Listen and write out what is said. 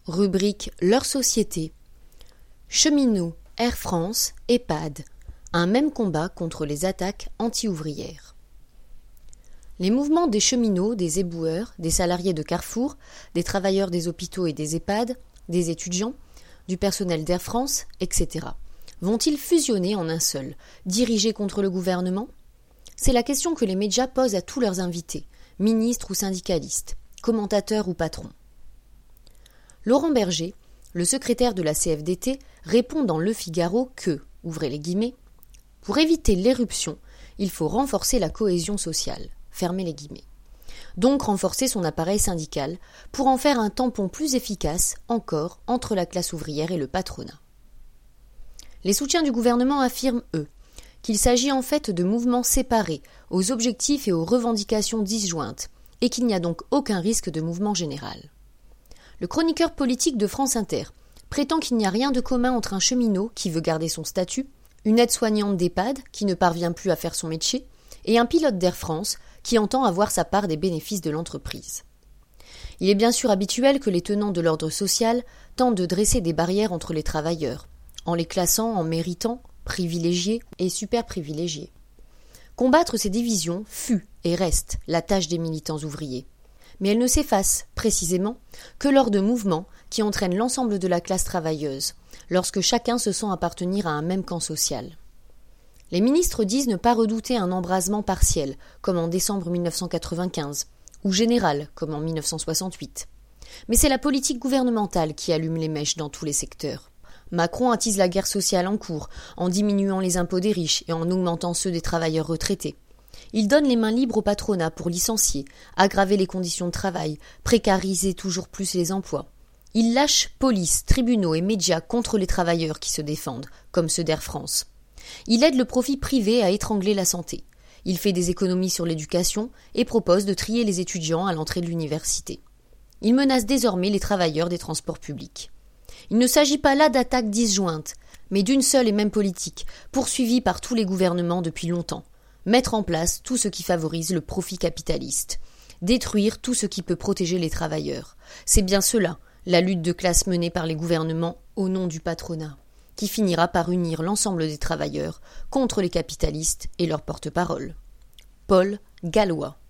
rubrique Leur société. Cheminots, Air France, EHPAD. Un même combat contre les attaques anti-ouvrières. Les mouvements des cheminots, des éboueurs, des salariés de Carrefour, des travailleurs des hôpitaux et des EHPAD, des étudiants, du personnel d'Air France, etc. vont-ils fusionner en un seul, dirigés contre le gouvernement ? C'est la question que les médias posent à tous leurs invités, ministres ou syndicalistes, commentateurs ou patrons. Laurent Berger, le secrétaire de la CFDT, répond dans Le Figaro que, ouvrez les guillemets, pour éviter l'éruption, il faut renforcer la cohésion sociale, fermez les guillemets. Donc renforcer son appareil syndical pour en faire un tampon plus efficace encore entre la classe ouvrière et le patronat. Les soutiens du gouvernement affirment, eux, qu'il s'agit en fait de mouvements séparés, aux objectifs et aux revendications disjointes, et qu'il n'y a donc aucun risque de mouvement général. Le chroniqueur politique de France Inter prétend qu'il n'y a rien de commun entre un cheminot qui veut garder son statut, une aide-soignante d'EHPAD qui ne parvient plus à faire son métier, et un pilote d'Air France qui entend avoir sa part des bénéfices de l'entreprise. Il est bien sûr habituel que les tenants de l'ordre social tentent de dresser des barrières entre les travailleurs, en les classant en méritants, privilégiés et super-privilégiés. Combattre ces divisions fut et reste la tâche des militants ouvriers. Mais elle ne s'efface, précisément, que lors de mouvements qui entraînent l'ensemble de la classe travailleuse, lorsque chacun se sent appartenir à un même camp social. Les ministres disent ne pas redouter un embrasement partiel, comme en décembre 1995, ou général, comme en 1968. Mais c'est la politique gouvernementale qui allume les mèches dans tous les secteurs. Macron attise la guerre sociale en cours, en diminuant les impôts des riches et en augmentant ceux des travailleurs retraités. Il donne les mains libres au patronat pour licencier, aggraver les conditions de travail, précariser toujours plus les emplois. Il lâche police, tribunaux et médias contre les travailleurs qui se défendent, comme ceux d'Air France. Il aide le profit privé à étrangler la santé. Il fait des économies sur l'éducation et propose de trier les étudiants à l'entrée de l'université. Il menace désormais les travailleurs des transports publics. Il ne s'agit pas là d'attaques disjointes, mais d'une seule et même politique, poursuivie par tous les gouvernements depuis longtemps. Mettre en place tout ce qui favorise le profit capitaliste. Détruire tout ce qui peut protéger les travailleurs. C'est bien cela, la lutte de classe menée par les gouvernements au nom du patronat, qui finira par unir l'ensemble des travailleurs contre les capitalistes et leurs porte-parole. Paul Gallois.